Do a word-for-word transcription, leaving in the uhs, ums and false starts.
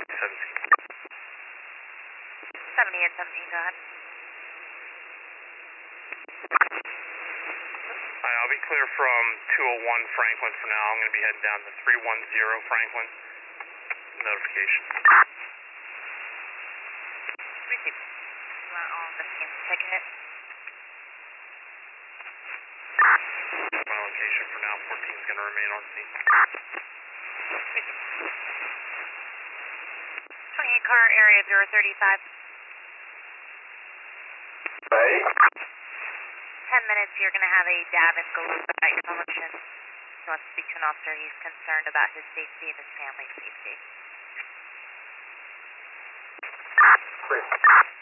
seventeen. seventy-eight seventeen, go ahead. Alright, I'll be clear from two oh one Franklin for now. I'm going to be heading down to three one zero Franklin. Notification. Thank you. You want all the teams to take a hit? My location for now. fourteen is going to remain on scene. twenty-eight car, area zero thirty-five. Right. ten minutes, you're going to have a dab and galoob at your function. He wants to speak to an officer. He's concerned about his safety and his family's safety. Great.